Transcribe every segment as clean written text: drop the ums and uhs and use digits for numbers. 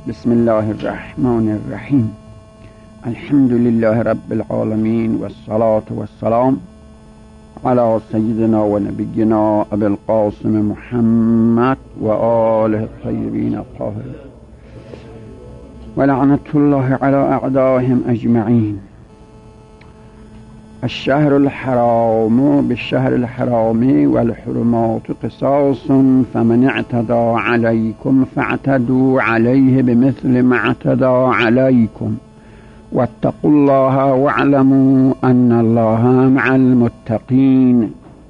بسم الله الرحمن الرحیم. الحمد لله رب العالمین والصلاة والسلام على سیدنا و نبینا ابی القاسم محمد و آله الطیبین الطاهرین و لعنت الله على اعدائهم اجمعین. الشهر الحرام بالشهر الحرام والحرمات قصاص فمن اعتدى عليكم فاعتدوا عليه بمثل ما اعتدى عليكم واتقوا الله واعلموا ان الله مع المتقین.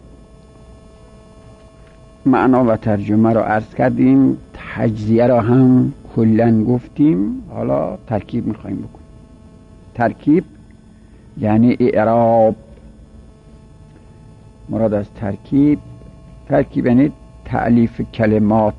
معنا و ترجمه را عرض کردیم، تجزیه را هم کلاً گفتیم، حالا ترکیب میخوایم بکنیم. ترکیب یعنی اعراب. مراد از ترکیب یعنی تألیف کلمات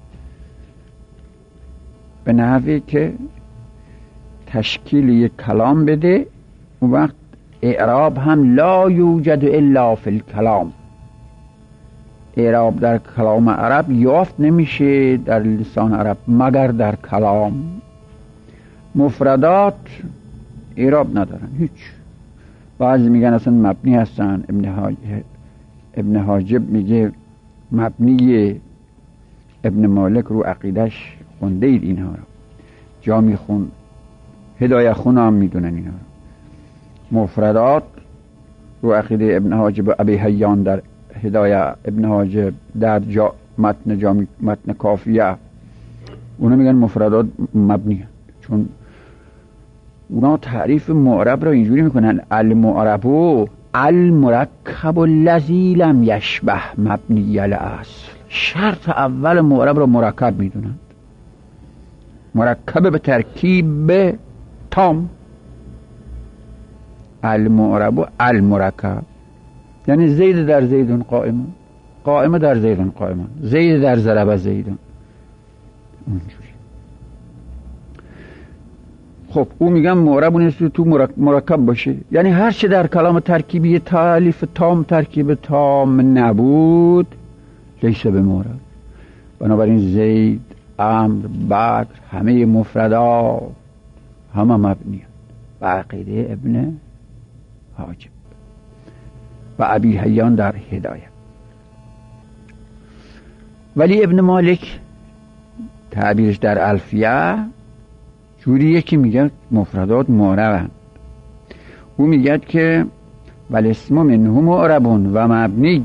به نحوی که تشکیل یک کلام بده. اون وقت اعراب هم لا یوجد الا فی الکلام. اعراب در کلام عرب یافت نمیشه در لسان عرب مگر در کلام. مفردات اعراب ندارن هیچ. بعضی میگن اصلا مبنی هستن. ابن حاجب میگه مبنی. ابن مالک رو عقیدش خونده اید اینها رو، جا میخون، هدایه خون هم میدونن اینها رو. مفردات رو عقیده ابن حاجب و ابی حیان در هدایه ابن حاجب در متن کافیه، اونا میگن مفردات مبنی هست. چون اونا تعریف معرب را اینجوری میکنن: المعرب المرکب الذی لم یشبه مبنی الاصل. شرط اول معرب را مرکب میدونند، مرکب به ترکیب تام. المعرب المرکب یعنی زید در زیدون قائم، قائم در زیدون قائم، زید در ضرب زیدون، اونجوری. خب او میگم معرب نیست تو مرکب باشه، یعنی هر چه در کلام ترکیبی تالیف تام ترکیب تام نبود لیس به معرب. بنابراین زید، عمرو، بکر همه مفردا همه مبنی و عقیده ابن حاجب و ابی حیان در هدایه. ولی ابن مالک تعبیرش در الفیه جوریه که میگه مفردات معربند. او میگه که والاسم منه معرب و مبنی.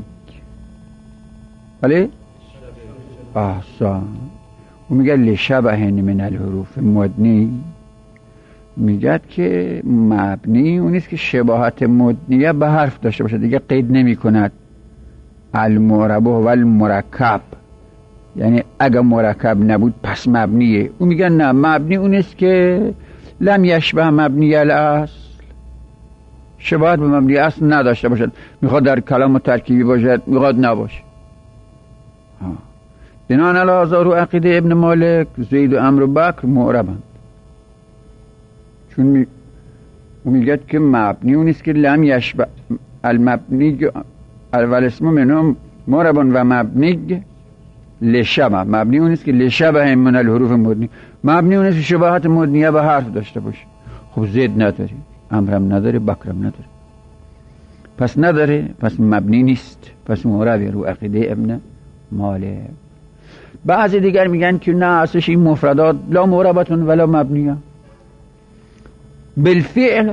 ولی احسن. او میگه لشبه من الحروف مدنی. میگه که مبنی اونیست که شباهت مدنیه به حرف داشته باشه، دیگه قید نمی کند. المعرب و المرکب یعنی اگه مرکب نبود پس مبنیه. او میگن نه، مبنی اونیست که لم یشبه مبنی الاصل، شباهت به مبنی اصل نداشته باشد. میخواد در کلام ترکیبی باشد، میخواد نباشه. بناء علی هذا رو عقیده ابن مالک زید و عمرو و بکر معربند. چون او میگه که مبنی اونیست که لم یشبه المبنی والاسم منه معرب و مبنی لشبه. مبنی اونیست که لشبه من الحروف مدنی، مبنی اونیست که شباهت مدنیه به حرف داشته باشه. خب زید نداره، عمرم نداره، بکرم نداره، پس نداره، پس مبنی نیست، پس معربه رو عقیده ابن مالک. بعضی دیگر میگن که نه، اصلش این مفردات لا معربتون ولا مبنیه. بالفعل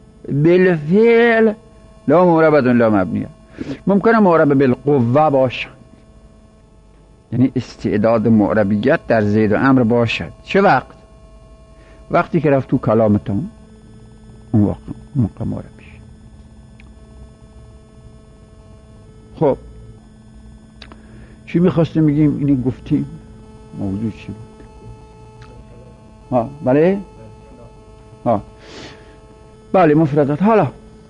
لا معربتون لا مبنیه. ممکنه معرب بالقوه باشه، یعنی استعداد معربیت در زید و عمرو باشد. چه وقت؟ وقتی که رفت تو کلامتون، اون وقت موقع معرب میشه. خب چی میخواستیم بگیم؟ اینی گفتیم. موضوع چی بود؟ بله؟ بله مفردات. حالا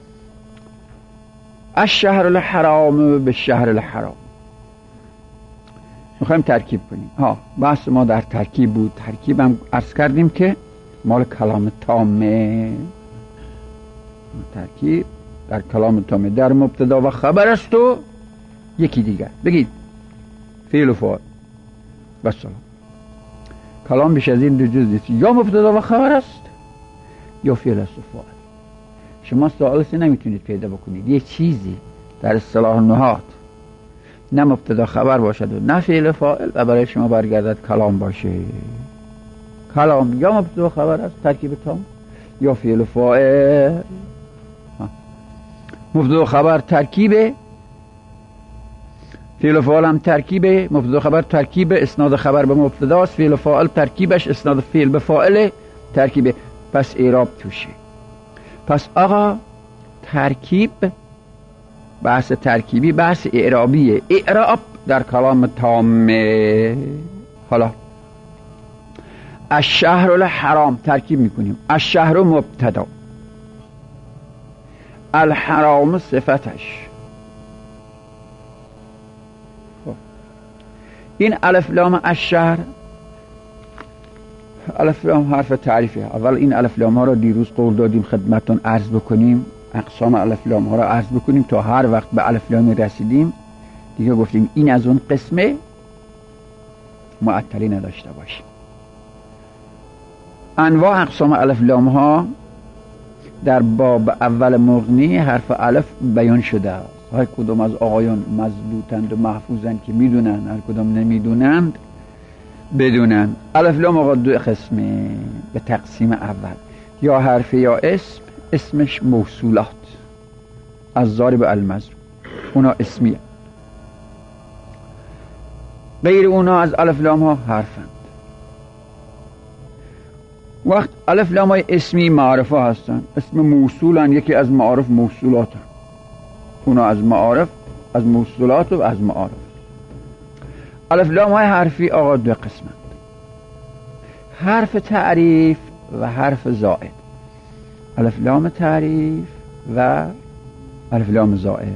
الشهر الحرام به شهر الحرام میخوایم ترکیب کنیم. بحث ما در ترکیب بود. ترکیب هم عرض کردیم که مال کلام تامه. ترکیب در کلام تامه در مبتدا و خبر است و یکی دیگر. بگید فعل و فاعل و سلام. کلام بیش از این دو جز نیست، یا مبتدا و خبر است یا فعل است و فاعل. شما ثالثی نمیتونید پیدا بکنید، یه چیزی در اصطلاح نحات نه مبتدا خبر باشد و نه فعل فاعل و برای شما برگردد کلام باشه. کلام یا مبتدا خبر است ترکیب تام، یا فعل فاعل. مبتدا خبر ترکیب، فعل فاعل هم ترکیب. مبتدا خبر ترکیب اسناد خبر به مبتدا است، فعل فاعل ترکیبش اسناد فعل به فاعل ترکیب. پس اعراب توشه. پس آقا ترکیب، بحث ترکیبی بحث اعرابیه. اعراب در کلام تامه. حالا الشهر الحرام ترکیب میکنیم. الشهر مبتدا، الحرام صفتش. این الف لام الشهر، الف لام حرف تعریفه. اول این الف لام ها را دیروز قول دادیم خدمتتون عرض بکنیم، اقسام الف لام ها را عرض بکنیم تا هر وقت به الف لام رسیدیم دیگه گفتیم این از اون قسمه معطلی نداشته باشیم. انواع اقسام الف لام ها در باب اول مغنی حرف الف بیان شده است. هر کدوم از آقایان مضبوطند و محفوظند که میدونن، هر کدوم نمیدونند بدونن. الف لام آقا دو قسمه به تقسیم اول، یا حرف یا اسم. اسمش موصولات از ضارب المضروب، اونا اسمیه. غیر اونا از الف لام ها حرفند. وقت الف لام های اسمی معارفه هستن، اسم موصولن، یکی از معارف موصولاتن. اونا از معارف، از موصولات و از معارف. الف لام های حرفی آقا دو قسمند، حرف تعریف و حرف زائد. الف لام تعریف و الف لام زائد.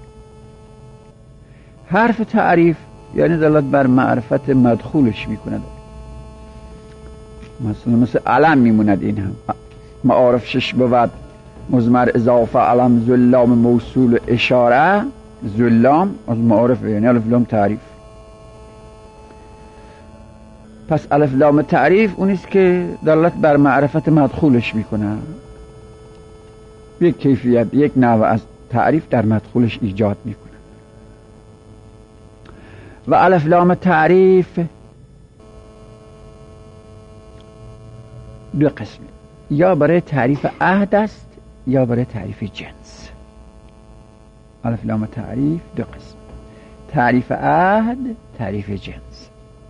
حرف تعریف یعنی دلالت بر معرفت مدخولش میکند، مثل علم میموند. این هم معارف شش بود، مضمر اضافه علم ذلام موصول اشاره. ذلام از معارف یعنی الف لام تعریف. پس الف لام تعریف اونیست که دلالت بر معرفت مدخولش میکنه، یک کیفیت، یک نوع از تعریف در مدخولش ایجاد میکنه. و الف لام تعریف دو قسمه، یا برای تعریف عهد است یا برای تعریف جنس. الف لام تعریف دو قسم، تعریف عهد، تعریف جنس.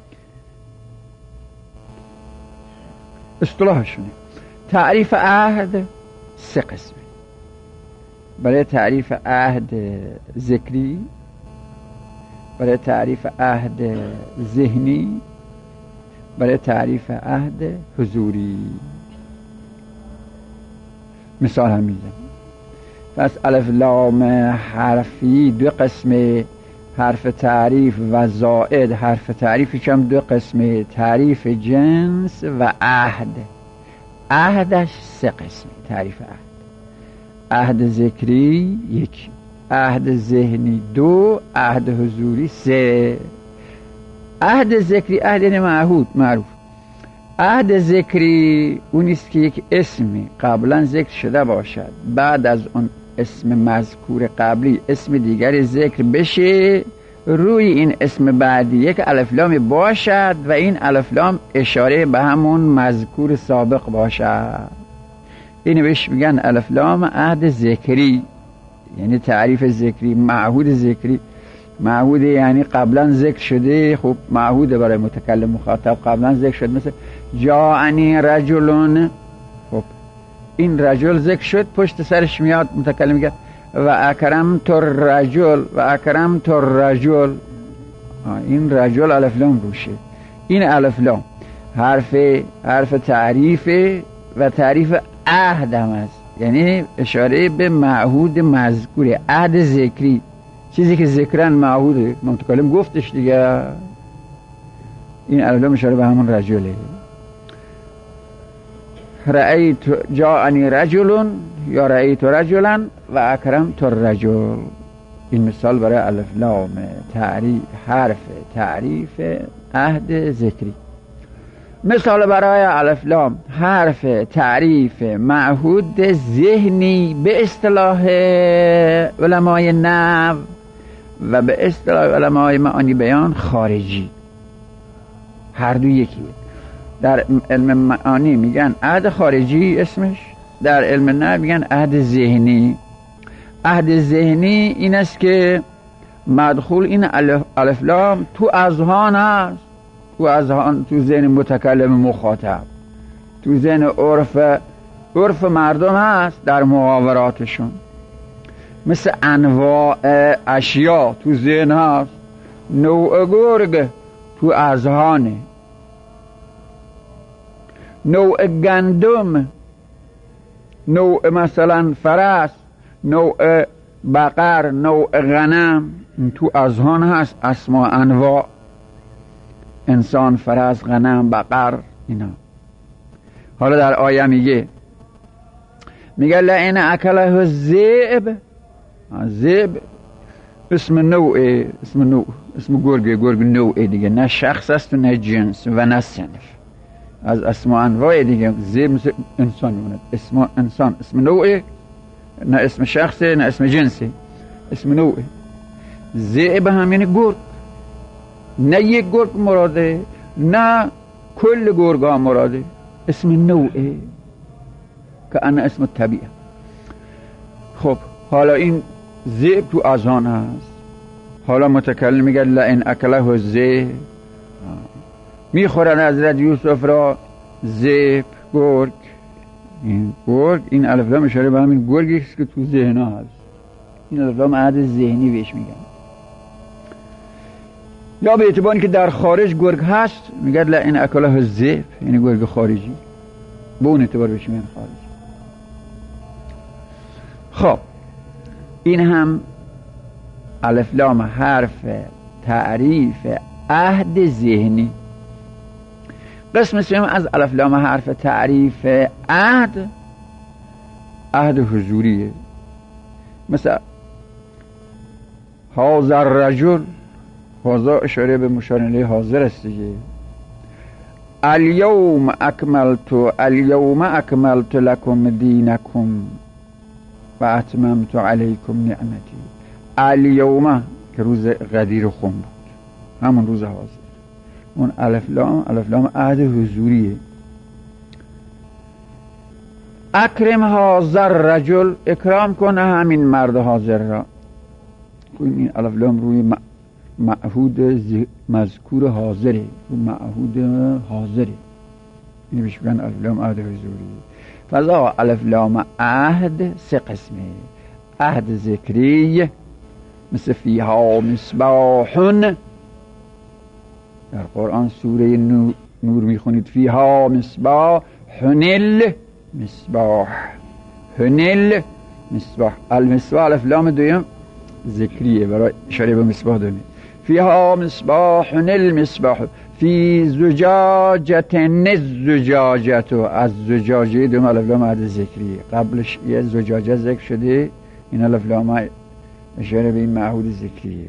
اصطلاحشونه. تعریف عهد سه قسمه، برای تعریف عهد ذکری، برای تعریف عهد ذهنی، برای تعریف عهد حضوری. مثال هم میزنم. پس الف لام حرفی دو قسمه، حرف تعریف و زائد. حرف تعریفش هم دو قسمه، تعریف جنس و عهد. عهدش سه قسمه. تعریف عهد ذکری یک، عهد ذهنی دو، عهد حضوری سه. عهد ذکری، عهد یعنی معهود، معروف. عهد ذکری اونیست که یک اسمی قبلا ذکر شده باشد، بعد از اون اسم مذکور قبلی اسم دیگری ذکر بشه، روی این اسم بعدی یک الف لام باشد و این الف لام اشاره به همون مذکور سابق باشد. اینو بهش میگن الف لام عهد ذکری، یعنی تعریف ذکری، معهود ذکری. معهود یعنی قبلا ذکر شده. خب معهود برای متکلم مخاطب قبلا ذکر شد، مثل جاءنی رجلون. خب این رجل ذکر شد، پشت سرش میاد متکلم میگه و اکرمت الرجل، و اکرمت الرجل. این رجل الف لام روشه. این الف لام حرف تعریف و تعریف عهد هم است، یعنی اشاره به معهود مذکوره. عهد ذکری چیزی که ذکرن معهوده، متکلم گفتش دیگه. این الف لام اشاره به همون رجله. رأیت جاءنی رجل یا رأیت رجلا و اکرمت الرجل. این مثال برای الف لام تعریف، حرف تعریف عهد ذکری. مثال برای الف لام حرف تعریف معهود ذهنی به اصطلاح علمای نحو و به اصطلاح علمای معانی بیان خارجی، هر دو یکیه. در علم معانی میگن عهد خارجی اسمش، در علم نحو میگن عهد ذهنی. عهد ذهنی این است که مدخول این الف لام تو اذهان هست، تو اذهان، تو ذهن متکلم مخاطب، تو ذهن عرف مردم هست در محاوراتشون، مثل انواع اشیا تو ذهن هست. نوع گرگ تو اذهانه، نوع گندم، نوع مثلا فرس، نوع بقر، نوع غنم، تو اذهان هست. اسما انواع، انسان، فرس، غنم، بقر، اینا. حالا در آیه میگه لئن اکله الذئب، ذئب اسم نوع، اسم گرگ نوع دیگه، نه شخص است و نه جنس و نه صنف، از اسما انواع دیگه. ذئب مثل انسان میمونه، اسم انسان اسم نوع، نه اسم شخصه نه اسم جنسه، اسم نوع. ذئب هم یعنی گرگ، نه یک گرگ مراده، نه کل گرگ ها مراده، اسم نوعه که انا اسم طبیعه. خب حالا این ذئب تو اذهان هست. حالا متکلم میگه لئن اکله الذئب، میخورن حضرت یوسف را ذئب، گرگ. این گرگ، این الف لام اشاره به همین گرگی است که تو ذهن ها هست. این الف لام عهد ذهنی بهش میگن. یا به اعتباری که در خارج گرگ هست میگه لئن اکله الذئب، یعنی گرگ خارجی، به اون اعتبار بهش میگن خارجی. خب این هم الف لام حرف تعریف عهد ذهنی. قسم سوم از الف لام حرف تعریف عهد حضوریه. مثل هذا الرجل، هذا اشاره به مشار الیه حاضر است دیگه. اليوم اکملت لکم دینکم و اتممت علیکم نعمتی. الیوم که روز غدیر خم بود، همون روز حاضر. اون الف لام عهد حضوریه. اکرم هذا الرجل، اکرام کنه همین مرد حاضر را. این الف لام روی معهود مذکور حاضره، روی معهود حاضره، این بهش میگن الف لام عهد حضوریه. فضا الف لام عهد سه قسمه. عهد ذکری مثل فیها مصباح، در قرآن سوره نور میخونید فیها مصباح، هنل مصباح، هنل مصباح. المصباح الف لام دویم ذکریه برای اشاره به مصباح دومی. فیها مصباح هنل مصباح فی زجاجت الزجاجت، از زجاجه دوم الف لام عهد ذکریه. قبلش یه زجاجه ذکر شده، این الف لام اشاره به این معهود ذکریه.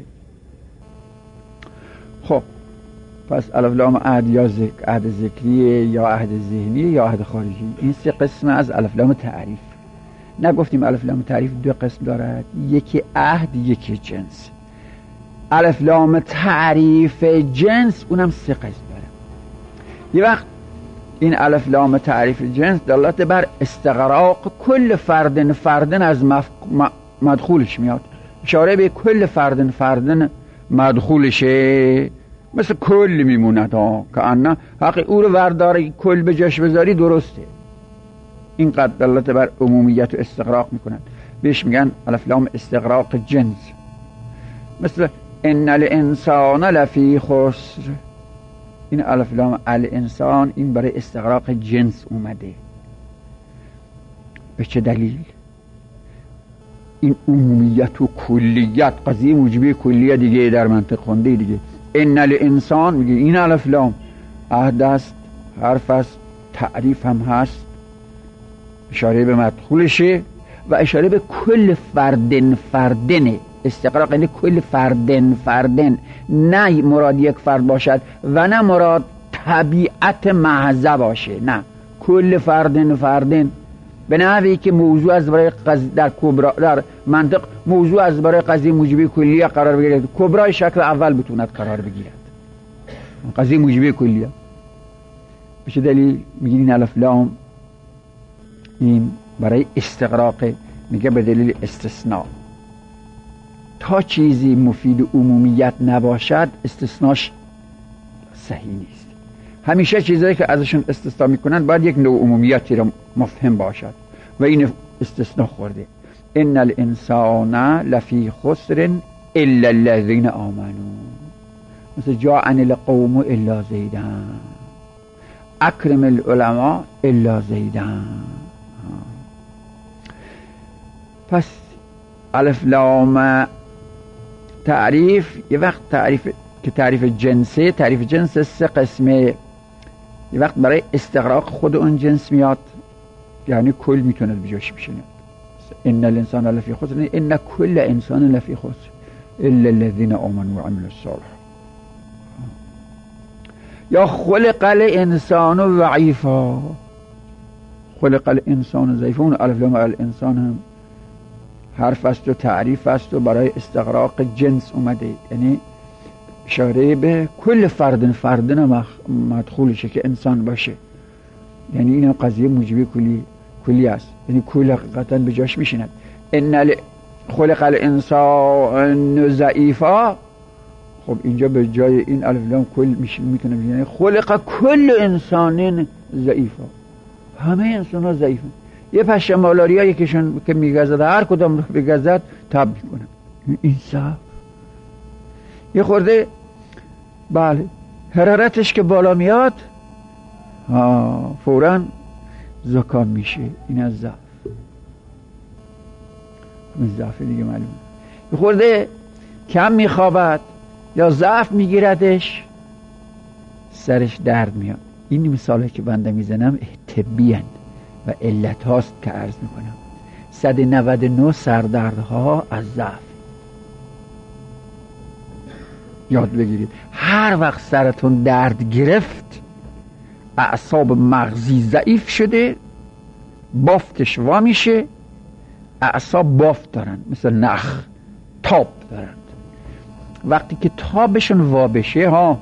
خب پس الف لام عهد یا عهد ذکریه یا عهد ذهنیه یا عهد خارجی. این سه قسم از الف لام تعریف. نگفتیم الف لام تعریف دو قسم دارد، یکی عهد یکی جنس. الف لام تعریف جنس اونم سه قسم داره. یه وقت این الف لام تعریف جنس دلالت بر استغراق کل فردن از مدخولش میاد، اشاره به کل فردن مدخولشه، مثل کل میموند ها، که انا حقی او رو ورداری کل به جاش بذاری درسته. این قد دلالت بر عمومیت و استغراق میکنند، بهش میگن الف لام استغراق جنس. مثل ان الانسان لفی خسر، این الف لام الانسان این برای استغراق جنس اومده. به چه دلیل؟ این عمومیت و کلیت، قضیه موجبه کلیه دیگه در منطق خونده دیگه. ان الانسان میگه این الف لام عهد است، حرف است، تعریف هم هست، اشاره به مدخولشه و اشاره به کل فردن. استغراق یعنی کل فردن، نه مراد یک فرد باشد و نه مراد طبیعت محض باشه، نه کل فردن به نحوی که موضوع از برای در کبرا در منطق موضوع از برای قضیه موجبه کلیه قرار بگیرد، کبرای شکل اول بتوند قرار بگیرد، قضیه موجبه کلیه. به چه دلیل میگین این الف لام این برای استغراق، میگه به دلیل استثناء. تا چیزی مفید عمومیت نباشد استثناش صحیح نیست. همیشه چیزایی که ازشون استثناء میکنن باید یک نوع عمومیتی رو مفهم باشد و این استثناء خورده. ان الانسان لفی خسر الا الذین آمنوا، مثل جاءنی القوم الا زیدن، اکرم العلماء الا زیدن. پس الف لام تعریف یه وقت تعریف که تعریف جنسه، تعریف جنس سه قسمه. یه وقت برای استغراق خود اون جنس میاد، یعنی کل میتونه بجاش بشینه. ان الانسان لفی خسر، ان کل انسان لفی خسر الا الذین آمنوا و عملوا الصالحات. یا خلق الانسان ضعیفا، خلق الانسان ضعیفا. اون الف لام الانسان هم حرف است و تعریف است و برای استغراق جنس اومده، یعنی اشاره به کل فردن مدخولشه که انسان باشه، یعنی این قضیه موجبه کلی است، یعنی کل حقیقتا به جاش میشیند. ان خلق الانسان ضعیفا، خب اینجا به جای این الف لام کل میتونه بگه یعنی خلق کل انسان ضعیفا، همه انسان ها ضعیفن. یه پشه مالاریا یکیشون که میگزد هر کدام رو بگزد تب میکنه، این ضعف. یه خورده بله حرارتش که بالا میاد فوراً زکام میشه، این از ضعف. این ضعف دیگه معلومه. یه خورده کم میخوابد یا ضعف میگیردش، سرش درد میاد. این مثالی که بنده میزنم طبی هست و علت هاست که عرض میکنم. 199 سردردها از ضعف. یاد بگیرید هر وقت سرتون درد گرفت، اعصاب مغزی ضعیف شده، بافتش وا میشه، اعصاب بافت دارن مثل نخ، تاب دارند. وقتی که تابشون وا بشه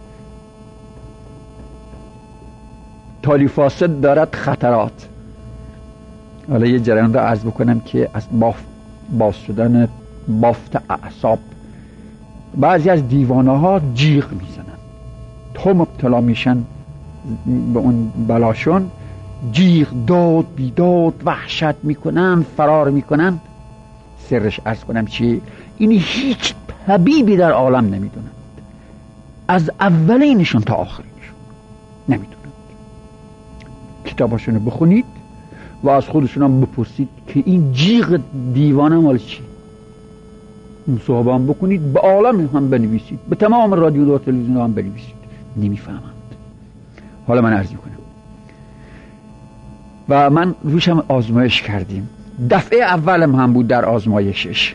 تالی فاسد دارد خطرات. حالا یه جریان رو عرض بکنم که از باز شدن بافت اعصاب بعضی از دیوانه ها جیغ میزنن، تا مبتلا میشن به اون بلاشون جیغ داد بیداد وحشت میکنن، فرار میکنن. سرش عرض کنم چی؟ این هیچ طبیبی در عالم نمیدونن، از اولینشون تا آخرینشون نمیدونن. کتاباشون رو بخونید و از خودشون هم بپرسید که این جیغ دیوانه مال چی. مصاحبه هم بکنید، به عالم هم بنویسید، به تمام رادیو و تلویزیون هم بنویسید، نمیفهمند. حالا من عرض میکنم و من روش هم آزمایش کردیم. دفعه اولم هم بود در آزمایشش.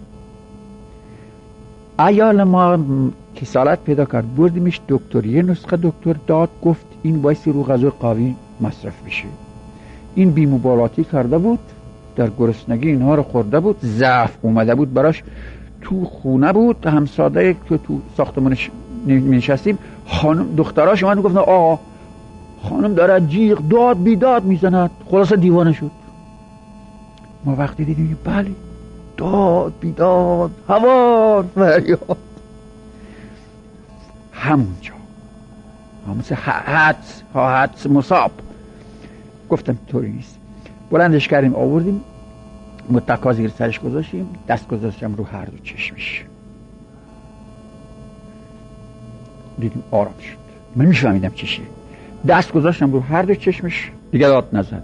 عیال ما کسالت پیدا کرد، بردیمش دکتر، یه نسخه دکتر داد، گفت این بایستی رو غذای قوی مصرف بشه. این بی‌مبالاتی کرده بود، در گرسنگی اینها رو خورده بود، ضعف اومده بود براش. تو خونه بود، همساده که تو ساختمانش نشستیم، خانم دختراش اومد گفتن آقا خانم داره جیغ داد بیداد میزند. خلاصه دیوانه شد. ما وقتی دیدیم بله داد بیداد هوار فریاد، همونجا مثل حدس مصاب. گفتم طوری نیست. بلندش کردیم آوردیم، متکا زیر سرش گذاشتیم، دست گذاشتم رو هر دو چشمش، دیدیم آرام شد. من میفهمیدم چیشه. دست گذاشتم رو هر دو چشمش، دیگه داد نزد.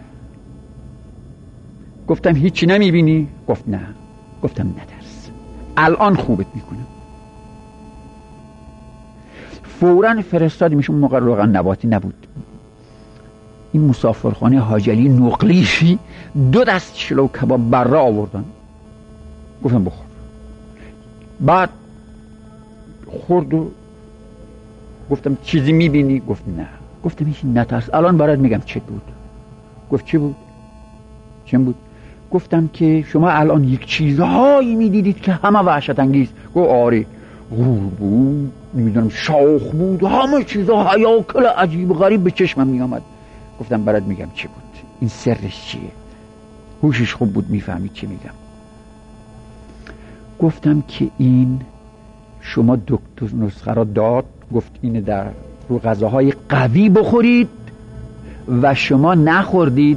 گفتم هیچی نمیبینی؟ گفت نه. گفتم ندرس، الان خوبت میکنم. فوراً فرستادیمشون. موقع روغن نباتی نبود، این مسافرخانه حاجی علی نقلیشی 2 دست شلو کباب بره آوردن. گفتم بخور. بعد خورد و گفتم چیزی میبینی؟ گفت نه. گفتم هیچ نترس، الان برات میگم چه بود. گفت چه بود؟ چه بود؟ گفتم که شما الان یک چیزهایی میدیدید که همه وحشت انگیز. گفت آره، غور بود، نمیدونم شاخ بود، همه چیزها هیاکل عجیب و غریب به چشمم میامد. گفتم برات میگم چه بود، این سرش چیه؟ هوشش خوب بود، میفهمید چی میگم. گفتم که این شما دکتر نسخه را داد، گفت اینه در رو غذاهای قوی بخورید و شما نخوردید،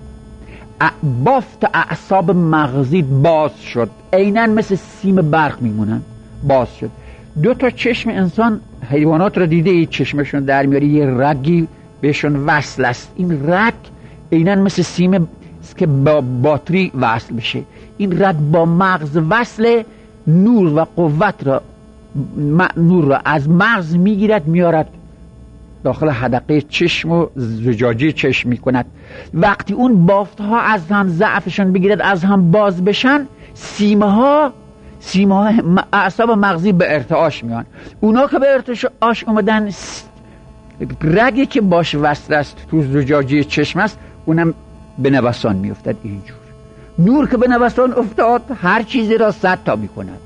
بافت اعصاب مغزیت باز شد، عیناً مثل سیم برق میمونن، باز شد. 2 چشم انسان، حیوانات را دیده اید چشمشون در میاره، یه رگی بهشون وصل است. این رگ عیناً مثل سیم که با باتری وصل بشه. این رگ با مغز وصل، نور و قوت را، نور را از مغز میگیرد میارد داخل حدقه چشم و زجاجه چشم میکند. وقتی اون بافت ها از هم ضعفشون بگیرد، از هم باز بشن، سیمه ها اعصاب مغزی به ارتعاش میان. اونا که به ارتعاش اومدن، رگی که باش وصل است تو زجاجه چشم است، اونم به نوسان میافتد. اینجور نور که به نوسان افتاد، هر چیزی را 100 تا میکند.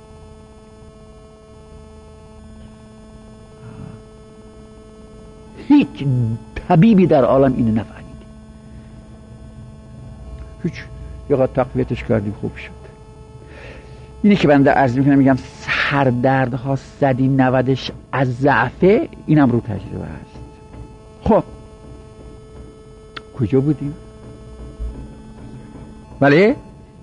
هیچ طبیبی در عالم اینو نفهمید. هیچ، یه قد تقویتش کردی خوب شد. اینی که بنده عرض میکنم، میگم سردردها 190ش از ضعفه، اینم رو تجربه هست. خب کجا بودیم؟ بله،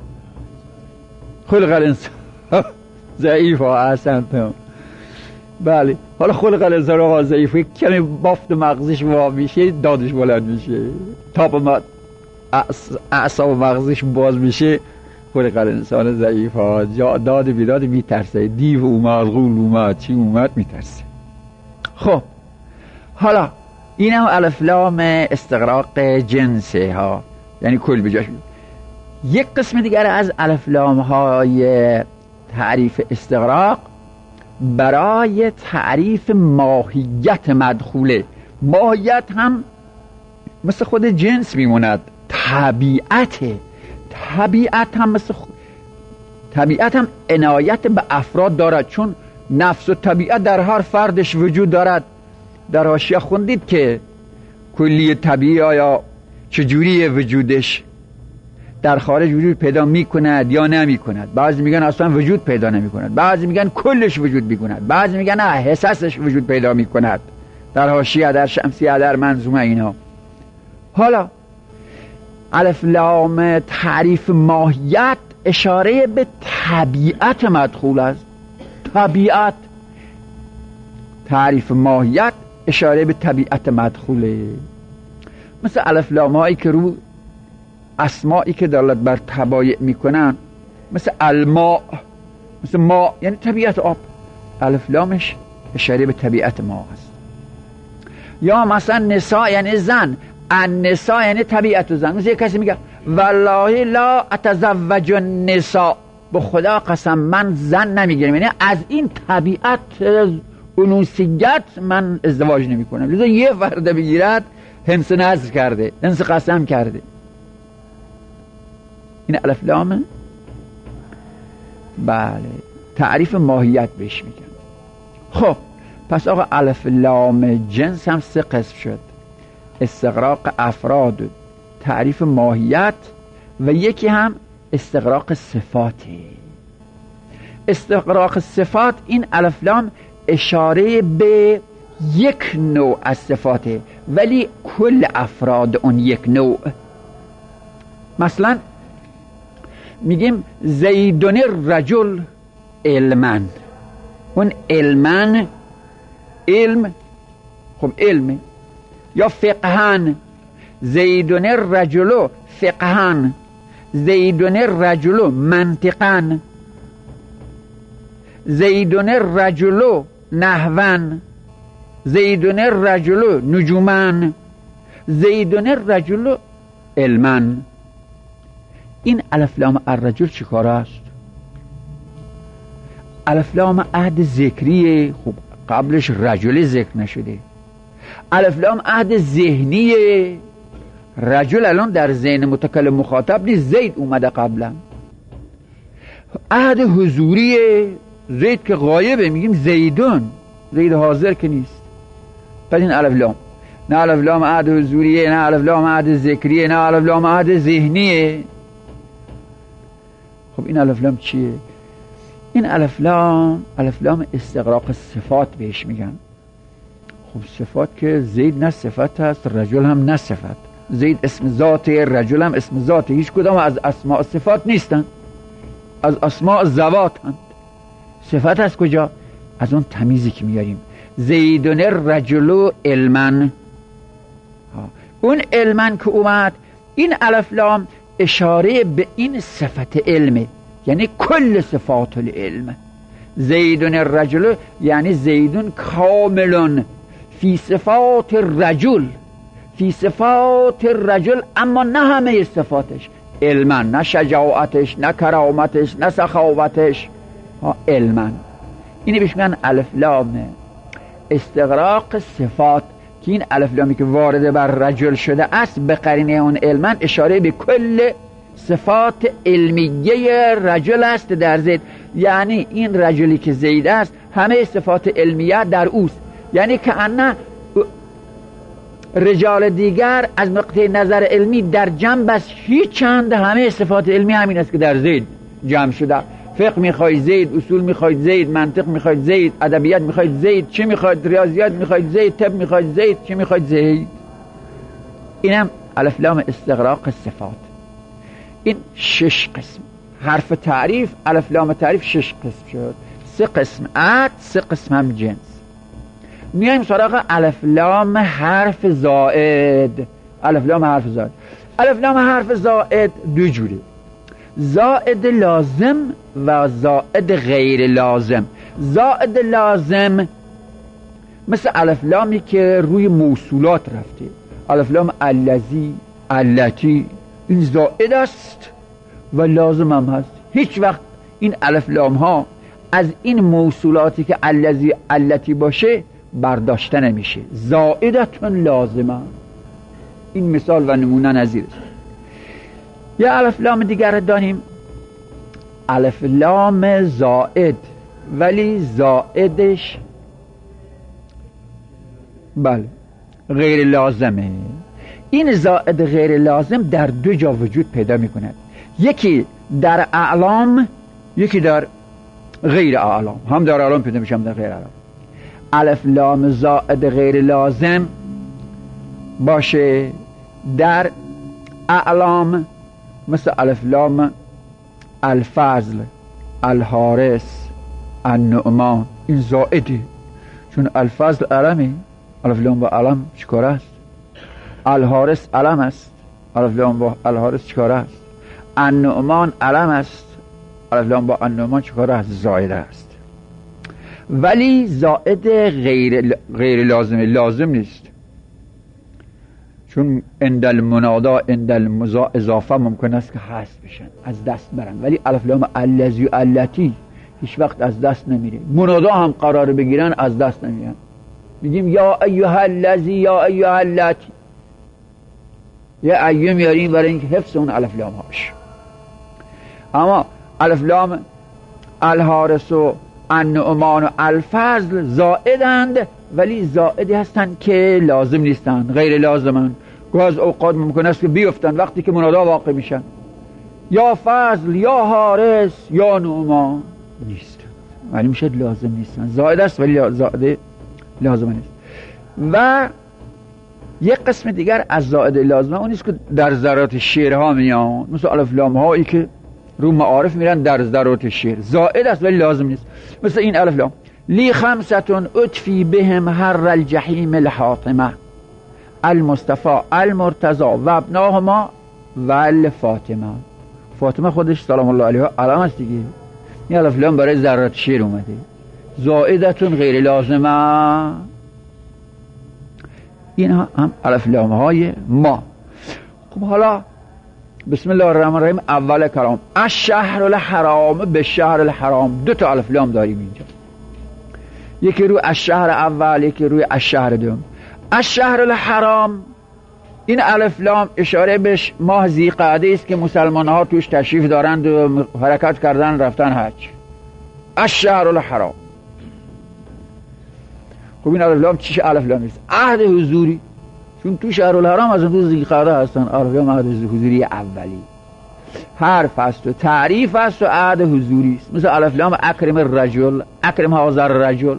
خلق الانسان ضعیف ها احسنتم. بله، حالا خلق الانسان ها ضعیف، کمی بافت مغزش وا میشه، دادش بلند میشه، تاپ اعصاب مغزش باز میشه، خلق الانسان ضعیف ها، داد بیداد میترسه، دیو اومد، غول اومد، چی اومد میترسه. خب حالا این هم الف لام استغراق جنسه ها، یعنی کل بجاش. یک قسم دیگر از الف لام های تعریف استغراق برای تعریف ماهیت مدخوله. ماهیت هم مثل خود جنس میموند، طبیعت هم مثل طبیعت هم عنایت به افراد دارد، چون نفس و طبیعت در هر فردش وجود دارد. در حاشیه خوندید که کلی طبیعی آیا چجوری وجودش در خارج وجود پیدا میکند یا نمیکند. بعضی میگن اصلا وجود پیدا نمیکند، بعضی میگن کلش وجود میکند، بعضی میگن نه حساسش وجود پیدا میکند. در حاشیه، در شمسیه، در منظومه اینا. حالا الف لام تعریف ماهیت اشاره به طبیعت مدخول است. طبیعت، تعریف ماهیت اشاره به طبیعت مدخوله. مثل الف لام هایی که رو اسمایی که دلالت بر تبایع میکنن، مثل الماء، مثل ما یعنی طبیعت آب، الف لامش اشاره به طبیعت ما است. یا مثلا نساء یعنی زن، النساء یعنی طبیعت زن. مثل یک کسی میگه والله لا اتزوج النساء، به خدا قسم من زن نمیگیرم، یعنی از این طبیعت انوثیت من ازدواج نمی کنم. لذا یه فرد بگیرد هنس نظر کرده، هنس قسم کرده. این الف لام، بله، تعریف ماهیت بهش میگن. خب پس آقا الف لام جنس هم 3 قسم شد: استغراق افراد، تعریف ماهیت، و یکی هم استغراق صفاته. استغراق صفات، این الف لام اشاره به یک نوع از صفاته، ولی کل افراد اون یک نوع. مثلا میگیم زیدون الرجل علمن، اون علمن علم، خب علمه. یا فقهن، زیدون الرجل فقهن، زیدون الرجل منطقن، زیدون الرجل نحون، زیدون الرجل نجومن، زیدون الرجل علمن. این الف لام الرجل چی کار است؟ الف لام عهد ذکریه. خب قبلش رجل ذکر نشده. الف لام عهد ذهنیه، رجل الان در ذهن متکلم مخاطب نیست، زید اومده قبلا. عهد حضوریه، زید که غایبه میگیم زیدون، زید حاضر که نیست. پس این الف لام نه الف لام عهد حضوریه، نه الف لام عهد ذکریه، نه الف لام عهد ذهنیه. خب این الف لام چیه؟ این الف لام استغراق صفات بهش میگن. خب صفات که زید نه صفت هست، رجل هم نه صفت. زید اسم ذاته، رجل هم اسم ذاته، هیچ کدام از اسماء صفات نیستن، از اسماء ذوات هم. صفت از کجا؟ از اون تمیزی که میاریم. زیدون رجل علما، اون علما که اومد، این الف لام اشاره به این صفت علمه، یعنی کل صفات العلم. زیدون الرجل یعنی زیدون کاملون فی صفات الرجل، فی صفات الرجل، اما نه همه صفاتش علما، نه شجاعتش، نه کرامتش، نه سخاوتش، علما. اینی بهش میگن الف لام استغراق صفات، که این الف لامی که وارد بر رجل شده است به قرینه اون علما اشاره به کل صفات علمیه رجل است در زید. یعنی این رجلی که زید است همه صفات علمیه در اوست، یعنی که انا رجال دیگر از نقطه نظر علمی در جنب است هیچ چند، همه صفات علمی همین است که در زید جمع شده. فقه میخواید زید، اصول میخواید زید، منطق میخواید زید، ادبیات میخواید زید، چی میخواید، ریاضیات میخواید زید، طب میخواید زید، چی میخواید زید. اینم الف لام استغراق صفات. این 6 قسم حرف تعریف، الف لام تعریف 6 قسم شد. 3 قسم عد، 3 قسم هم جنس. میایم سراغ الف لام حرف زائد. الف لام حرف زائد، الف لام حرف زائد دو جوره، زائد لازم و زائد غیر لازم. زائد لازم مثل الف لامی که روی موصولات رفته، الف لام الذی، التی، این زائد است و لازم هم هست. هیچ وقت این الف لام ها از این موصولاتی که الذی، التی باشه برداشته نمیشه، زائدتون لازمه. این مثال و نمونه نظیر است. یه الف لام دیگر داریم، الف لام زائد، ولی زائدش بله غیر لازمه. این زائد غیر لازم در 2 جا وجود پیدا میکند، یکی در اعلام، یکی در غیر اعلام. هم در اعلام پیدا میشه، هم در غیر اعلام. الف لام زائد غیر لازم باشه در اعلام مثل الف لام الفضل، الحارس، النعمان، این زائده، چون الفضل علمه، الف لام با علم چیکار است؟ الحارس علم است، الف لام با الحارس چیکار است؟ النعمان علم است، الف لام با النعمان چیکار است؟ زائده است. ولی زائد غیر لازمه، لازم نیست، چون عند المنادا عند المضاف اضافه ممکن است که حذف بشن، از دست برن. ولی الف لام الذی، التی هیچ وقت از دست نمیره. منادا هم قرار بگیرن از دست نمیرن. میگیم یا ایها الذی، یا ایها التی، یا ایه میاریم برای اینکه حفظ اون الف لام هاش. اما الف لام الحارس و النعمان و الفضل زائدند، ولی زائدی هستند که لازم نیستند، غیر لازمند. گاه از اوقات ممکن است که بیفتند وقتی که منادا واقع میشن. یا فضل، یا حارس، یا نعمان نیست، ولی میشه لازم نیستن. زائد است ولی زائد لازم نیست. و یک قسم دیگر از زائد لازمه اون نیست که در ذرات شعرها میان، مثل الف لام هایی که رو معارف میرن در ذرات شعر، زائد است ولی لازم نیست. مثل این الف لام لی خمستون اطفی بهم حر الجحیم الحاطمه المصطفى المرتضى و ابناهما و الفاطمه. فاطمه خودش سلام الله علیها علم است دیگه. این الف لام برای ذرات شعر اومده، زائدتون غیر لازمه. اینها هم الف لام های ما. خب حالا بسم الله الرحمن الرحیم. اول کلام الشهر الحرام به شهر الحرام 2 تا الف لام داریم اینجا. یکی روی الشهر اول، یکی روی الشهر دوم. الشهر الحرام، این الف لام اشاره به ماه ذی‌قعده است که مسلمان ها توش تشریف دارند و حرکت کردن رفتن حج. الشهر الحرام. خب این الف لام چیش الف لام است؟ عهد حضوری، چون تو شهر الحرام از اون تو ذی‌قعده هستن. الف لام عهد حضوری اولی، حرف است و تعریف است و عهد حضوری است. مثل الف لام اکرم الرجل، اکرم هذا الرجل.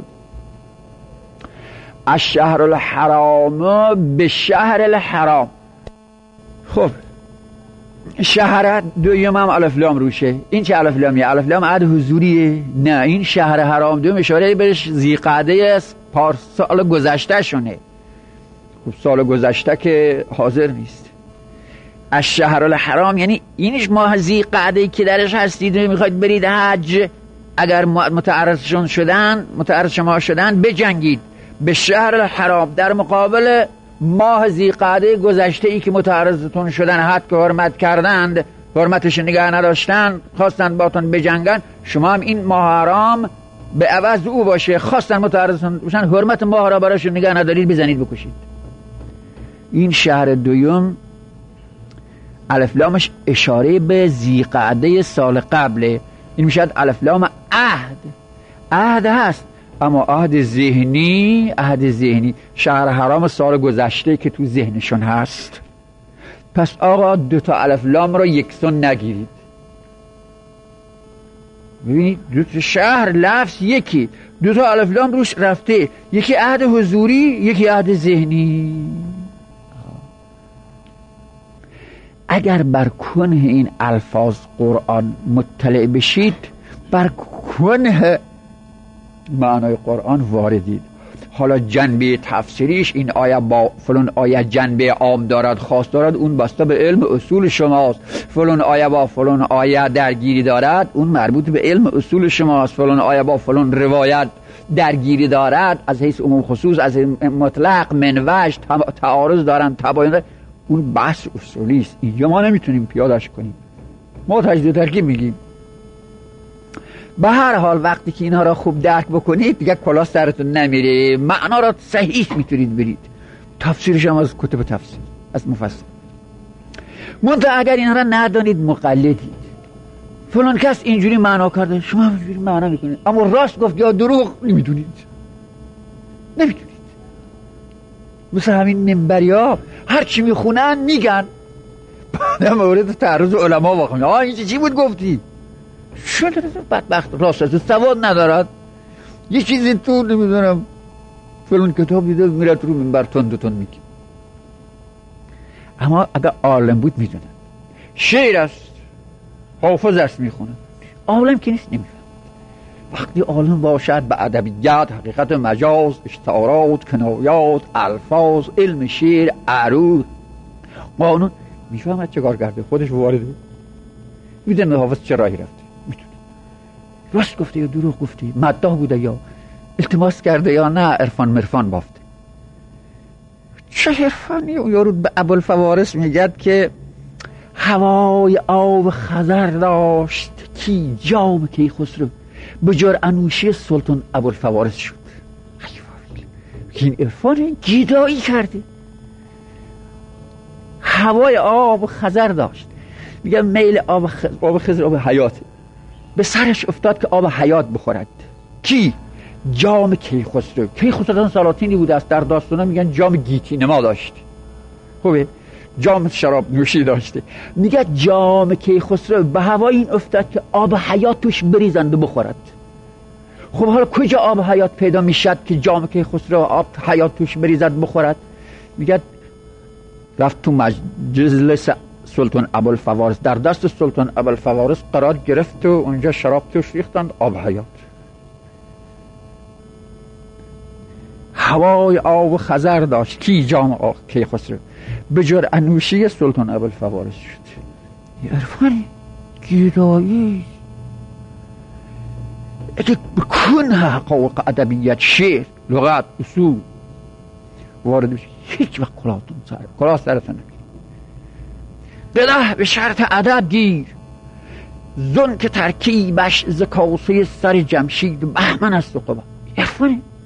الشهر الحرام به شهر الحرام. خب شهر دویم هم الف لام روشه. این چه الف لامیه؟ الف لام عهد حضوریه؟ نه، این شهر حرام دوم اشاره بهش ذی‌قعده است، سال گذشته شونه. خب سال گذشته که حاضر نیست. الشهر الحرام یعنی اینش ماه ذی‌قعده که درش هستید و میخواید برید حج. اگر متعرض شما شدن بجنگید به شهر الحرام، در مقابل ماه ذی‌قعده گذشته ای که متعرضتون شدن، حد که حرمت کردند، حرمتش نگه نداشتن، خواستن باتون بجنگن، شما هم این ماه حرام به عوض او باشه، خواستن متعرضتون بشن، حرمت ماه را براشون نگه ندارید، بزنید بکشید. این شهر دوم الف لامش اشاره به ذی‌قعده سال قبله. این میشه الف لام عهد. عهد هست، اما عهد ذهنی شهر حرام سال گذشته که تو ذهنشون هست. پس آقا دوتا الف لام رو یکسان نگیرید. ببینید دوتا شهر لفظ یکی، دوتا الف لام روش رفته، یکی عهد حضوری یکی عهد ذهنی. اگر بر کنه این الفاظ قرآن مطلع بشید، بر کنه معنای قرآن واردید. حالا جنبه تفسیریش، این آیه با فلان آیه جنبه عام دارد خاص دارد، اون بسته به علم اصول شماست. فلان آیه با فلان آیه درگیری دارد، اون مربوط به علم اصول شماست. فلان آیه با فلان روایت درگیری دارد، از حیث عموم خصوص، از مطلق منوج تعارض دارن، تباین، اون بحث اصولی است. اینجا ما نمیتونیم پیادهش کنیم، ما تجدید ترکیب میگیم. به هر حال وقتی که اینها را خوب درک بکنید دیگه کلاه سرتون نمیره، معنا را صحیح میتونید برید. تفسیرش هم از کتب تفسیر، از مفسر. منتها اگر اینها را ندانید مقلدید، فلان کس اینجوری معنا کرده شما اینجوری معنا میکنید، اما راست گفت یا دروغ نمیدونید. مثل همین منبری ها هر چی میخونن میگن، بعد مورد تعرض علما واقعا این چی بود گفتی؟ شده بدبخت راست است، سواد ندارد، یه چیزی تو نمیدونم فلان کتاب دیده میره تو رو منبر تون میگه. اما اگر عالم بود میدونن. شعر است، حافظ است میخونه، عالم که نیست نمیفهم. وقتی عالم باشد به ادبیات، حقیقت مجاز، استعارات، کنایات، الفاظ، علم شعر، عروض، قانون، میفهمد چه کار کرده، خودش وارده، میدونه حافظ چه راهی رفته، میتونه راست گفته یا دروغ گفته، مداح بوده یا التماس کرده یا نه عرفان مرفان بافته. چه عرفانی؟ یارو به ابوالفوارس میگد که هوای آب خضر داشت کی جام کیخسرو، به جار انوشی سلطان ابوالفوارس شد. این عرفان گیدایی کرده. هوای آب خضر داشت، میگه میل آب خضر آب حیاته، به سرش افتاد که آب حیات بخورد. کی؟ جام کیخسرو. کیخسرو سلاطینی بوده است، در داستانا میگن جام گیتی نما داشت، خوبه، جام شراب نوشی داشته. میگه جام کیخسرو به هوای این افتاد که آب حیات توش بریزند و بخورد. خب حالا کجا آب حیات پیدا میشد که جام کیخسرو آب حیات توش بریزد بخورد؟ میگه رفت تو مجلس سلطان ابوالفوارس، در دست سلطان ابوالفوارس قرار گرفت و اونجا شراب توش ریختند، آب حیات. هوای آب خضر داشت کی جام کیخسرو، به جور انوشی سلطان ابوالفوارس شد. یه عرفانی گیرایی. اگه بکن حقوق ادبیت، شعر، لغت، اصول وارد بشه، هیچ وقت کلاه سرتون نگیر. بده به شرط ادب گیر، زن که ترکیبش ز کاسه سر جمشید بهمن است و قبا. عرفانی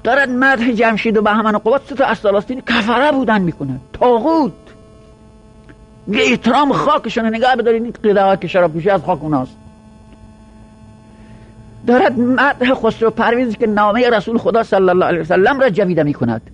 دارد مدح جمشید و بهمن و قباد 3 تا از سلاستین کفره بودن میکنه، طاغوت. میگه احترام خاکشون نگاه بدارید، این قیده که شراب پوشی از خاک اوناست. دارد مدح خسرو پرویز که نامه رسول خدا صلی الله علیه وسلم را جویده میکند.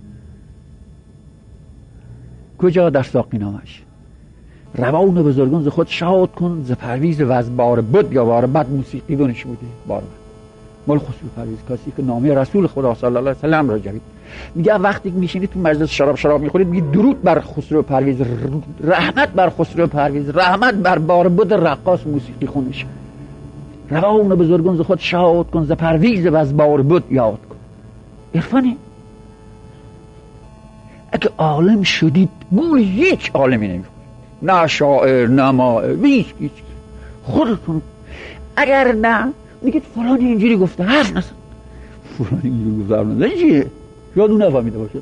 کجا؟ در ساقی نامش. روان بزرگان ز خود شاد کن، ز پرویز و از بار بد یا بار بد موسیقی دونش بوده. بار مال خسرو پرویز، کسی که نامه رسول خدا صلی الله علیه وسلم را جوید. میگه وقتی میشینید تو مجلس شراب میخورید، میگه درود بر خسرو پرویز، رحمت بر خسرو پرویز، رحمت بر بار بد رقاص موسیقی خونش. روان بزرگان ز خود شاد کن، ز پرویز و از بار بد یاد کن. عرفانه. اگه عالم شدید گول هیچ عالمی نمیخورید، نه شاعر نه مائر، هیچ. خودتون اگر نه میگید فلان اینجوری گفته حرف نزن، فلان اینجوری گفته حرف نزن، چیه؟ شاید اون نفهمیده باشه.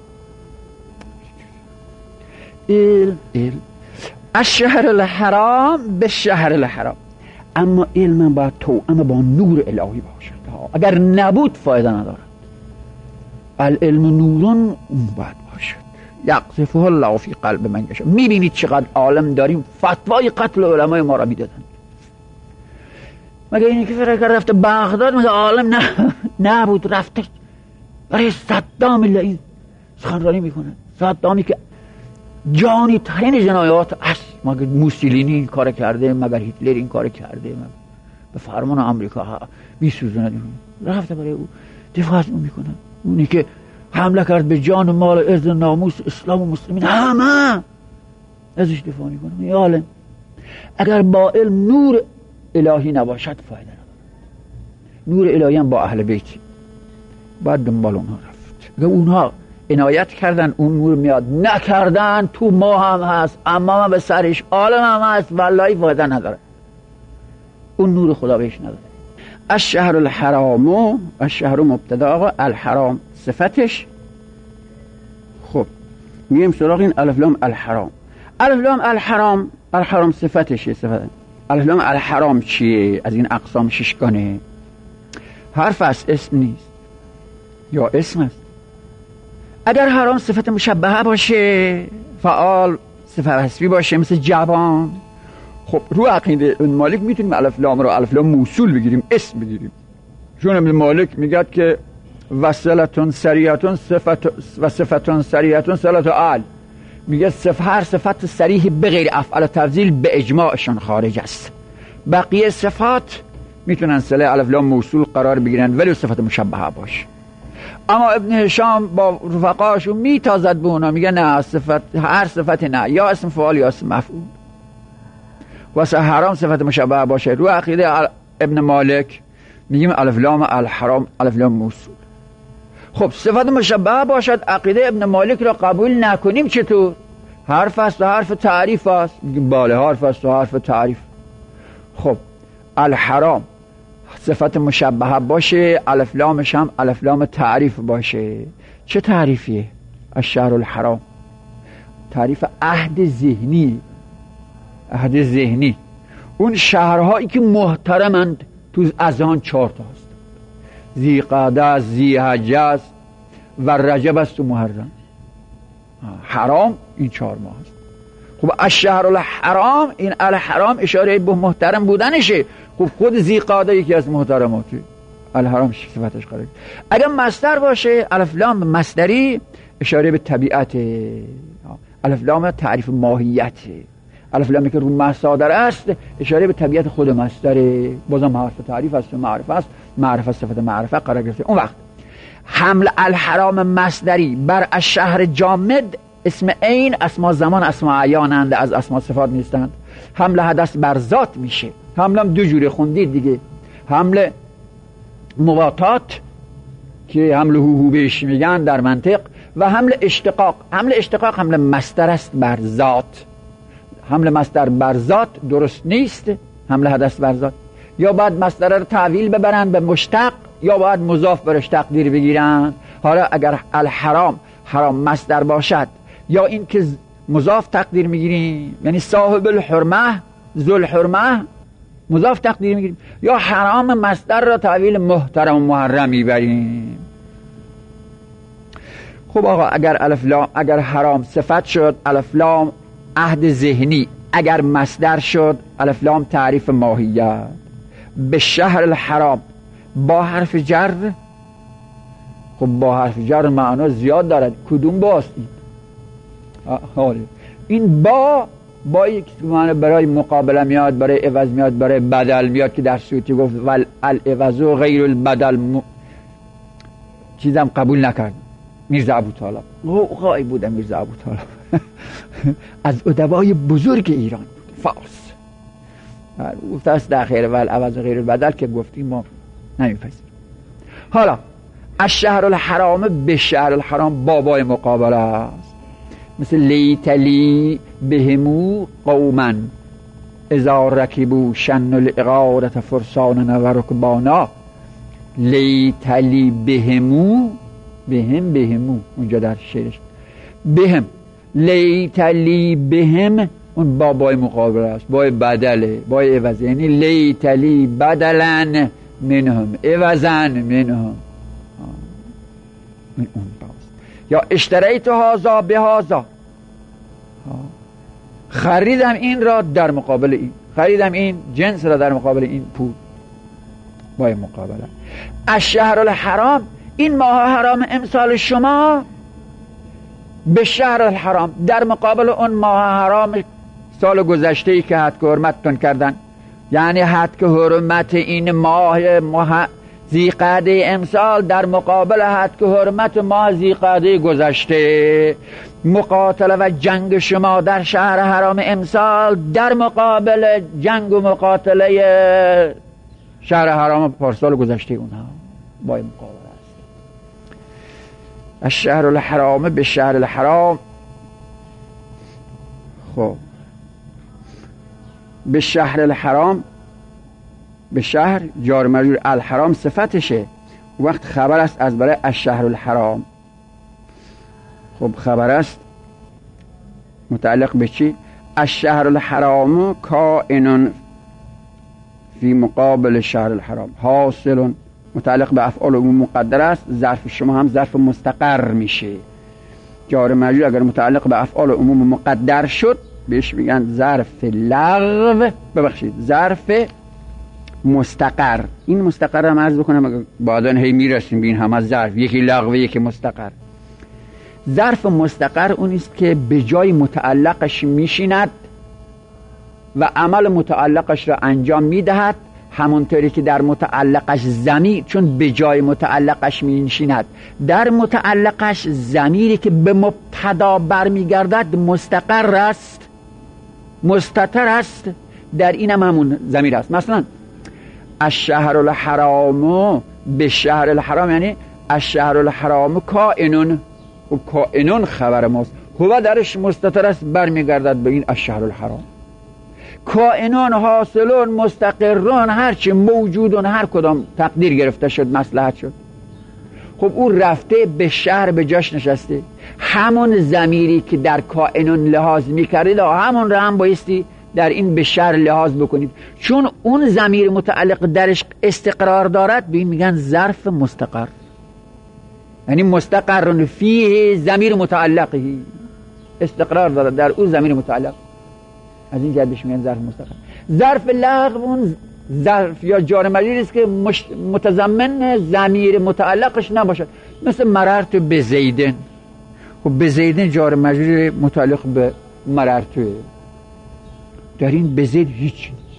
علم الشهر الحرام به شهر الحرام، اما علم باید توأم با نور الهی باشد. اگر نبود فایده ندارد. العلم نورون، اون باید باشد. یقذفه الله فی قلب من یشاء. میبینید چقدر عالم داریم فتوای قتل علمای ما را میدادن. مگه اینی که فرقه رفته بغداد مگه عالم نبود، رفته برای صدام لعین سخنرانی میکنه. صدامی که جانی ترین جنایات است، مگر موسولینی این کار کرده، مگر هیتلر این کار کرده، مگر به فرمان آمریکا میسوزونه، رفته برای او دفاع از اون میکنه. اونی که حمله کرد به جان و مال و عرض و ناموس اسلام و مسلمین، همه ازش دفاع میکنه. این عالم اگر با علم نور الهی نباشد فایده نداره. نور الهی هم با اهل بیتی، باید دنبال اونها رفت. اگر اونها عنایت کردن اون نور میاد، نکردن تو ما هم هست، اما به سرش عالم هم هست، والله فایده نداره. اون نور خدا بهش نداره. الشهر الحرام، الشهر مبتدا آقا، الحرام صفتش. خب میگیم سراغ این الف لام الحرام. الف لام الحرام، الحرام صفتشه. صفت الف لام الحرام چیه؟ از این اقسام ششگانه. حرف است، اسم نیست، یا اسم است. اگر حرام صفت مشبهه باشه، فعال صفت وصفی باشه، مثل جوان، خب رو عقیده ابن مالک میتونیم الف لام رو الف لام موصول بگیریم، اسم بگیریم. چون ابن مالک میگه که وصلتون سریعتون صفت و صفتون سریعتون صلت اعل، میگه هر صفت صریح بغیر افعال تفضیل به اجماعشان خارج است. بقیه صفات میتونن صله الف لام موصول قرار بگیرن ولی صفت مشبهه باشه. اما ابن هشام با رفقاشو میتازد به اونا، میگه نه، صفت هر صفت نه، یا اسم فعال یا اسم مفعول. واسه حرام صفت مشبهه باشه. رو عقیده ابن مالک میگیم الف لام الحرام الف لام موصول. خب صفت مشبهه باشد، عقیده ابن مالک را قبول نکنیم چطور؟ حرف است و حرف تعریف است. میگیم بله، حرف است و حرف تعریف. خب الحرام صفت مشبهه باشه، الف لامش هم الف لام تعریف باشه. چه تعریفیه؟ الشهر الحرام تعریف عهد ذهنی. عهد ذهنی اون شهرهایی که محترمند تو از آن 4 تا هست: ذی‌قعده است، ذی‌حجه است و رجب است و محرم. حرام این 4 ماه است. خب الشهر الحرام، این الحرام اشاره به محترم بودنشه. خب خود ذی‌قعده یکی از محترماته، الحرام صفتش قرار. اگر مصدر باشه الف لام مصدری اشاره به طبیعت، الف لام تعریف ماهیت، الف لامی که رو مصادر است اشاره به طبیعت خود مصدر، بازم حرف تعریف است و معرفه است. معرفه صفت معرفه قرار گرفته. اون وقت حمل الحرام مصدری بر الشهر جامد، اسم عین اسما زمان اسما عیانند، از اسما صفات نیستند. حمل حدث بر ذات میشه. حمل هم 2 جوره خوندید دیگه، حمل مواتات که حمل هو بهش میگن در منطق، و حمل اشتقاق. حمل اشتقاق حمل مصدر است بر ذات. حمل مصدر بر ذات درست نیست، حمل حدث بر ذات. یا باید مصدر رو تعویل ببرن به مشتق، یا باید مضاف برش تقدیر بگیرن. حالا اگر الحرام حرام مصدر باشد، یا این که مضاف تقدیر میگیریم، یعنی صاحب الحرمه ذل حرمه مضاف تقدیر میگیریم، یا حرام مصدر را تعویل محترم و محرم میبریم. خب آقا اگر الف لام، اگر حرام صفت شد الف لام عهد ذهنی، اگر مصدر شد الف لام تعریف ماهیت. به شهر الحرام با حرف جر، خب با حرف جر معنا زیاد دارد، کدوم باست این با یک معنی برای مقابله میاد، برای عوض میاد، برای بدل میاد که در سیوطی گفت والعوض غیر البدل چیزم قبول نکرد میرزا ابوطالب. غوغایی بوده میرزا ابوطالب از ادبای بزرگ ایران بود، فارس. گفته است در خیر والعوض غیر البدل که گفتیم ما نمیپذیریم. حالا الشهر الحرام به شهر الحرام بابای مقابله است، مثل لیتلی بهمو قوما اذا رکبو شن العقارة فرساننا و رکبانا. لیتلی بهمو، بهمو اونجا در شعرش بهم، لیتلی بهم اون بابای مقابله است، بای بدله، بای عوض، یعنی لیتلی بدلن منهم عوضن منهم، این اون باست. یا اشتریت هذا به هذا، خریدم این را در مقابل این، خریدم این جنس را در مقابل این پول، با مقابله. الشهر الحرام این ماه حرام امسال شما، به شهر الحرام در مقابل اون ماه حرام سال گذشته ای که حد که حرمتتون کردن، یعنی حد که حرمت این ماه ذی‌قعده امسال در مقابل حد که حرمت ماه ذی‌قعده گذشته. مقاتله و جنگ شما در شهر حرام امسال در مقابل جنگ و مقاتله شهر حرام پارسال گذشته اونها، با مقابله است. الشهر الحرام به شهر الحرام. خب به شهر الحرام، به شهر جار مجرور، الحرام صفتشه، وقت خبر است از برای الشهر الحرام. خب خبر است متعلق به چی؟ الشهر الحرام کائن فی مقابل شهر الحرام، حاصل متعلق به افعال عموم مقدر است، ظرف شما هم ظرف مستقر میشه. جار مجرور اگر متعلق به افعال عموم مقدر شد بهش میگن ظرف لغو، ببخشید ظرف مستقر. این مستقر هم عرض بکنم بعدن هی میرسیم بین هم از ظرف، یکی لغو یکی مستقر. ظرف مستقر اونیست که به جای متعلقش میشیند و عمل متعلقش را انجام میدهد، همونطوری که در متعلقش ضمیر، چون به جای متعلقش میشیند، در متعلقش ضمیری که به مبتدا برمیگردد مستقر است، مستتر است، در اینم همون ضمیر است. مثلا الشهر الحرام به شهر الحرام، یعنی الشهر الحرام کائنون، و کائنون خبر ماست، هو درش مستتر است، برمیگردد به این الشهر الحرام. کائنون، حاصلون، مستقرون، هرچی موجودون، هر کدام تقدیر گرفته شد، مصلحت شد. خب اون رفته به شهر به جاش نشسته، همون ضمیری که در کائنون لحاظ میکردید همون را هم بایستی در این به شهر لحاظ بکنید، چون اون ضمیر متعلق درش استقرار دارد، به این میگن ظرف مستقر، یعنی مستقر فیه ضمیر متعلقی، استقرار دارد در اون ضمیر متعلق، از این جهت بهش میگن ظرف مستقر. ظرف لغو اون ظرف یا جار مجروری است که متضمن ضمیر متعلقش نباشد، مثل مررت به زیدن. خب به زیدن جار مجروری متعلق به مررتوه، در این به زید هیچ نیست،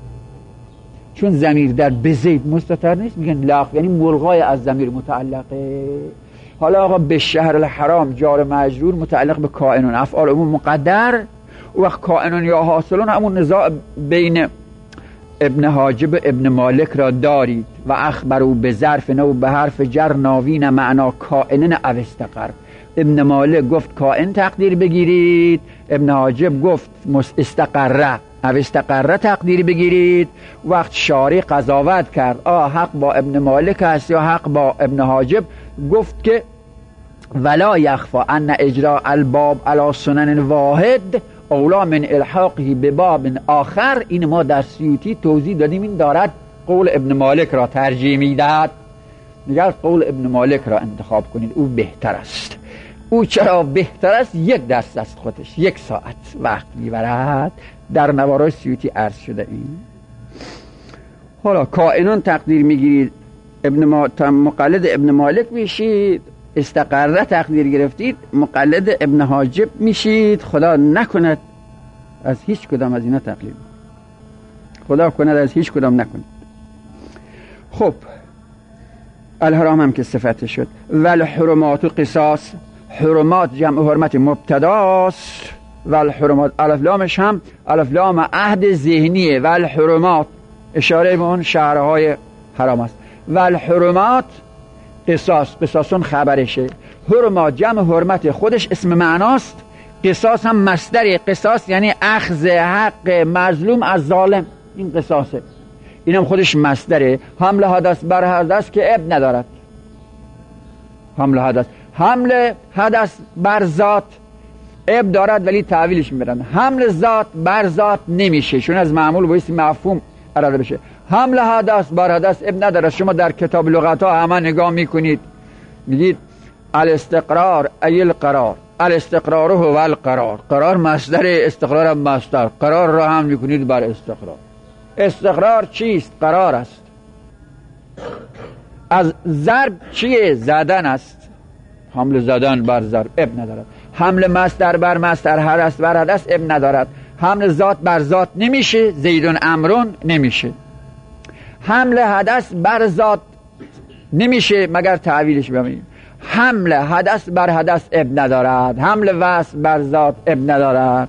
چون ضمیر در به زید مستتر نیست، میگن لغو، یعنی ملغای از ضمیر متعلقه. حالا آقا به شهر الحرام جار مجرور متعلق به کائنون، افعال عموم مقدر، وقت کائنون یا حاصلون همون نزاع بین ابن حاجب ابن مالک را دارید. و اخبرو به ظرف نو به حرف جر ناوین معنا کائنن او استقر. ابن مالک گفت کائن تقدیر بگیرید، ابن حاجب گفت استقره او استقره تقدیر بگیرید. وقت شارع قضاوت کرد حق با ابن مالک است یا حق با ابن حاجب، گفت که ولا یخفا ان اجراء الباب علی سنن واحد اولا من الحاقه به باب آخر. این ما در سیوطی توضیح دادیم، این دارد قول ابن مالک را ترجیح میدهد، میگه قول ابن مالک را انتخاب کنید، او بهتر است. او چرا بهتر است یک دست از خودش 1 ساعت وقت میبرد. در نوارای سیوطی عرض شده این. حالا کائنان تقدیر میگیرید، مقلد ابن مالک میشید، استقره تقدیر گرفتید مقلد ابن حاجب میشید. خدا نکند از هیچ کدام از اینا تقلید، خدا کند از هیچ کدام نکند. خب الحرام هم که صفت شد. والحرمات و قصاص، حرمات جمع حرمت مبتداست، والحرمات الف لامش هم الف لام عهد ذهنیه. والحرمات اشاره به اون شهرهای حرام است. والحرمات قصاص، قصاصون خبرشه. حرمات جمع حرمت خودش اسم معناست، قصاص هم مصدره. قصاص یعنی اخذ حق مظلوم از ظالم، این قصاصه. اینم خودش مصدره. حمل حدث بر حدث که اب ندارد. حمل حدث بر ذات اب دارد ولی تعویلش میبرن. حمل ذات بر ذات نمیشه چون از معمول بایستی مفهوم اراده بشه. حمل حدث بر حدث اب ندارد. شما در کتاب لغت ها همه نگاه میکنید میگید الاستقرار ای القرار، الاستقرار هو القرار. قرار مصدر، استقرار هم مصدر. قرار را هم میکنید بر استقرار. استقرار چیست؟ قرار است. از ضرب چیه؟ زدن است. حمل زدن بر ضرب اب ندارد. حمل مصدر بر مصدر حدث بر حدث اب ندارد. حمل ذات بر ذات نمیشه، زیدون امرون نمیشه. حمل حدث بر ذات نمیشه مگر تعویلش ببینید. حمل حدث بر حدث اب ندارد. حمل وصل بر ذات اب ندارد.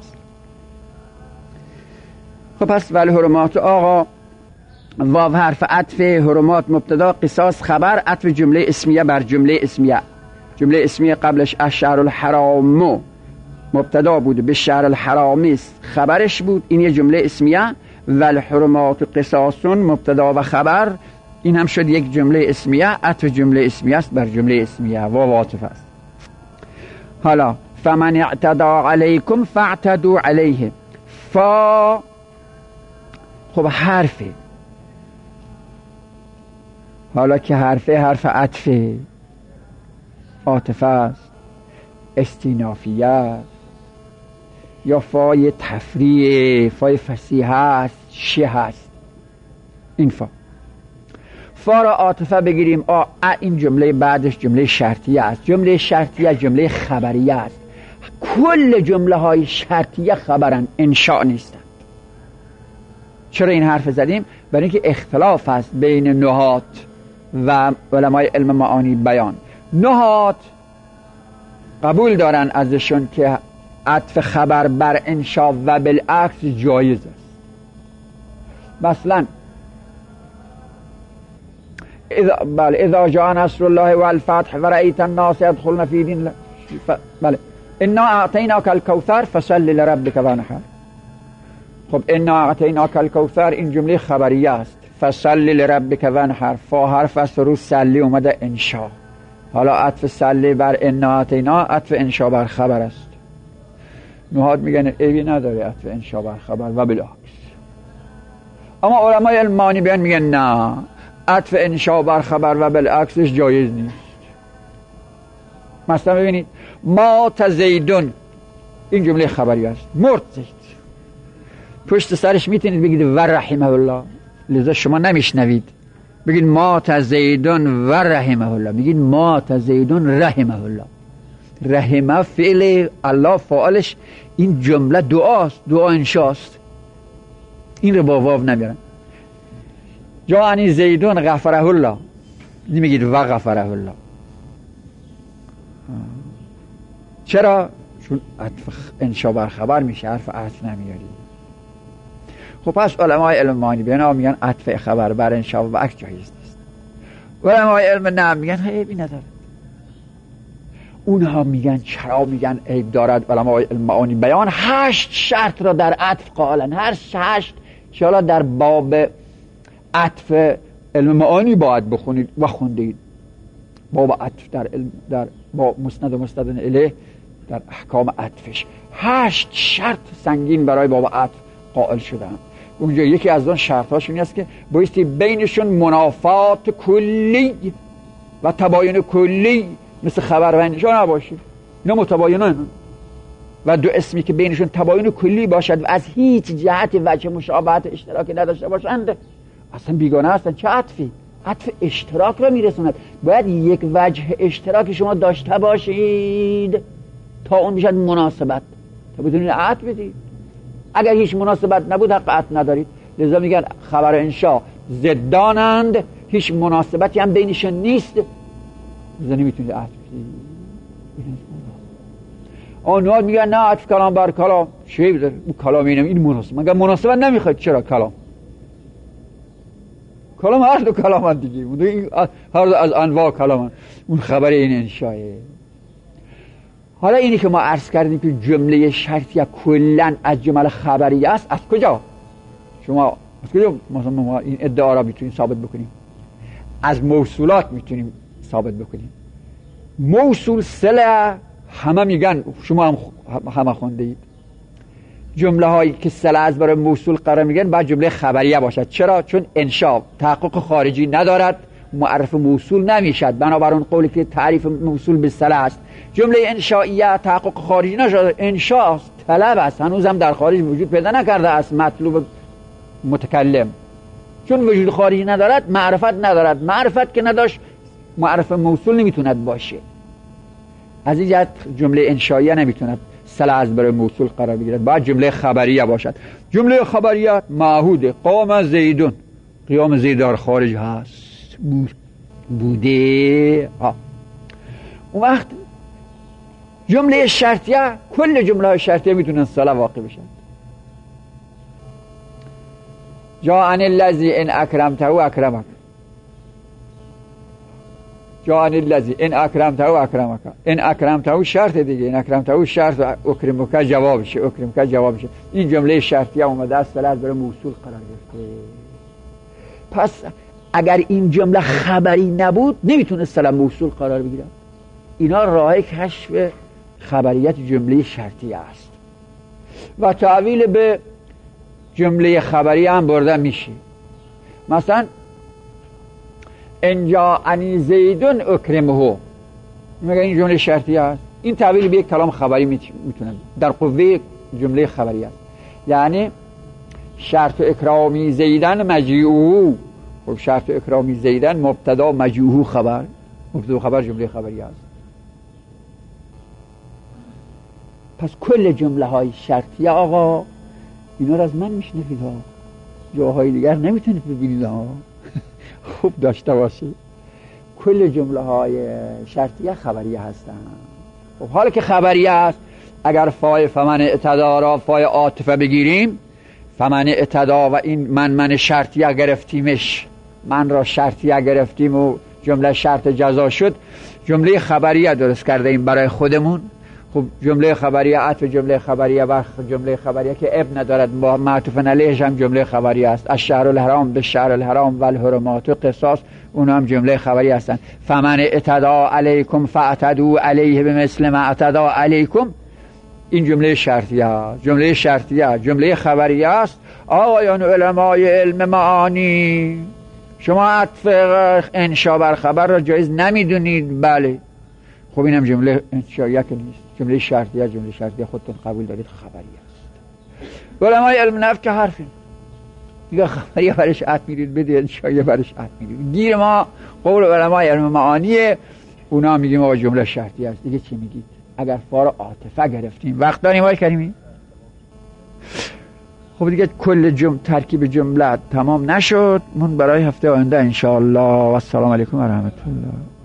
پس والحرمات آقا واو حرف عطف، حرمات مبتدا، قصاص خبر، عطف جمله اسمیه بر جمله اسمیه. جمله اسمیه قبلش الشهر الحرام مبتدا بود، به شهر الحرامی خبرش بود، این یه جمله اسمیه. والحرمات قصاصون مبتدا و خبر، این هم شد یک جمله اسمیه. عطف جمله اسمیه است بر جمله اسمیه، واو عاطف است. حالا فمن اعتدى علیکم فاعتدوا علیه. فا خب حرفه، حالا که حرف عطفه، عاطفه است، استینافیه است، یا فای تفریع، فای فصیح است، شه است. این فا را عاطفه بگیریم. این جمله بعدش جمله شرطیه است. جمله شرطیه جمله خبریه است. کل جمله های شرطیه خبرن، انشاء نیستن. چرا این حرف زدیم؟ برای اینکه اختلاف است بین نحات و علمای علم معانی بیان. نحات قبول دارن ازشون که عطف خبر بر انشاء و بالعکس جایز است. مثلا اذا جاء نصر الله والفتح ورأيت الناس يدخلون في دين الله بله انا اعطیناک الکوثر فصل لربک وانحر. خب انا اعطیناک الکوثر این جمله خبریه است. فصل لربک وانحر، فا حرف است، رو سلی اومده انشاء. حالا عطف سلی بر انا اعطینا، عطف انشاء بر خبر است. نحات میگن ایبی نداره عطف انشاء بر خبر و بالعکس. اما علمای علمانی بیان میگن نه، عطف انشاء بر خبر و بالعکسش جایز نیست. مثلا ببینید مات زیدون، این جمله خبری است. مرد زید، پشت سرش میتونید بگید و رحمه الله، لذا شما نمیشنوید بگید مات زیدون و رحمه الله، بگید مات زیدون رحمه الله. رحمه فعل، الله فاعلش. این جمله دعاست، دعا انشاست. این رو با واو نمیارن. جانی زیدون غفره الله، نمیگید و غفره الله. چرا؟ چون عطف انشاء بر خبر میشه، حرف عطف نمیاری. خب پس علمای علم معانی بیان میگن عطف خبر بر انشاء و عکس جایز نیست. علمای علم نه میگن عیبی نداره. اونها میگن چرا میگن عیب دارد؟ علمای علم معانی بیان 8 شرط را در عطف قائلن. هر 8 انشاءالله در باب عطف علم معانی باید بخونید و خوندید. باب عطف در با مسند و مستند الیه در احکام عطفش 8 شرط سنگین برای باب عطف قائل شدن. اونجا یکی از اون شرط‌هاشون این است که بایستی بینشون منافات کلی و تباین کلی مثل خبر و انشاء نباشه. اینا متباینن و دو اسمی که بینشون تباین کلی باشد و از هیچ جهت وجه مشابهت اشتراکی نداشته باشند اصلا بیگانه هستن. چه عطفی؟ عطف اشتراک را میرسوند. باید یک وجه اشتراک شما داشته باشید تا اون میشد مناسبت، تا بدونید عطف بدید. اگر هیچ مناسبت نبود حق عطف ندارید. لذا میگن خبر انشا ضدانند، هیچ مناسبتی هم بینشون نیست، لذا نمیتونید عطف بدید. آنها میگن نه عطف کلام بر کلام چه بذاره اون کلام این مناسب. مگر مناسبت نمیخواد؟ چرا کلام هر دو کلام هم دیگه، هر دو از انواع کلام هم. اون خبر این انشایه. حالا اینی که ما عرض کردیم که جمله شرطیه کلن از جمل خبریه است، از کجا؟ شما از کجا مثلا ما این ادعا را میتونیم ثابت بکنیم؟ از موصولات میتونیم ثابت بکنیم. موصول صله همه میگن، شما هم همه خونده اید، جمله هایی که صله از برای موصول قرار میگن باید جمله خبریه باشد. چرا؟ چون انشا تحقق خارجی ندارد، معرف موصول نمیشد، بنابراین قولی که تعریف موصول به صله است. جمله انشائیه تحقق خارجی نشد، انشا طلب است، هنوز هم در خارج وجود پیدا نکرده است مطلوب متکلم. چون وجود خارجی ندارد معرفت ندارد، معرفت که نداشت معرف موصول نمیتوند باشه. از این جهت جمله انشائیه نمیتوند صله از برای موصول قرار بگیرد، باید جمله خبریه باشد. جمله خبریه معهود قام زیدون، قیام زید در خارج هست بوده. اون وقت جمله شرطیه، کل جمله های شرطیه میتونن صله واقع بشن. جاءنی الذی ان اکرمته اکرمک، جاءنی الذی ان اکرمته اکرمک. ان اکرمته شرط دیگه، ان اکرمته شرط و اکرمک جوابشه، اکرمک جوابشه. این جمله شرطیه اومده است صله برای موصول قرار گرفته. پس اگر این جمله خبری نبود نمیتونه صله موصول قرار بگیره. اینا راه کشف خبریت جمله شرطیه است و تعویل به جمله خبریه هم برده میشه. مثلا انجا انی زیدون اکرمه، میگه این جمله شرطیه است، این تعویل به یک کلام خبری میتونه در قوه جمله خبریه است. یعنی شرط اکرامی زیدن مجیعو، خب شرط اکرامی زیدن مبتدا مجیعو خبر، مبتدا خبر جمله خبریه است. پس کل جمله های شرطیه آقا اینا رو از من میشنفید ها، جاهای دیگر نمیتونید ببینید ها. خوب داشته باشید. کل جمله های شرطیه خبریه هستن. خب حالا که خبریه است، اگر فای فمن اعتدا را فای عاطفه بگیریم، فمن اعتدا و این من شرطیه گرفتیمش، من را شرطیه گرفتیم و جمله شرط جزا شد، جمله خبریه درست کرده ایم برای خودمون. خب جمله خبریه عطف جمله خبریه و جمله خبریه که اب ندارد معطوف علیهش هم جمله خبریه است. الشهر الحرام به شهر الحرام و الحرمات قصاص، اون هم جمله خبریه هستند. فمن اعتدا علیکم فاعتدوا علیه بمثل ما اعتدا علیکم، این جمله شرطیه است. جمله شرطیه جمله خبریه است. آقایان علمای علم معانی، شما عطف انشا بر خبر را جایز نمیدونید؟ بله. خب اینم جمله انشائیه که نیست، جمله شرطیه. جمله شرطیه خودتون قبول دارید خبریه است. علمای علم نفس که حرفیم دیگه، خبریه برش عطف میرید بده، انشائیه برش عطف میرید. گیر ما قول علمای علم معانیه، اونا میگیم آقا جمله شرطیه است. دیگه چی میگید؟ اگر فار عاطفه گرفتیم وقت داریم آقای کریمی؟ خب دیگه کل ترکیب جمله تمام نشد، من برای هفته آینده انشاءالله. و السلام علیکم و رحمت الله.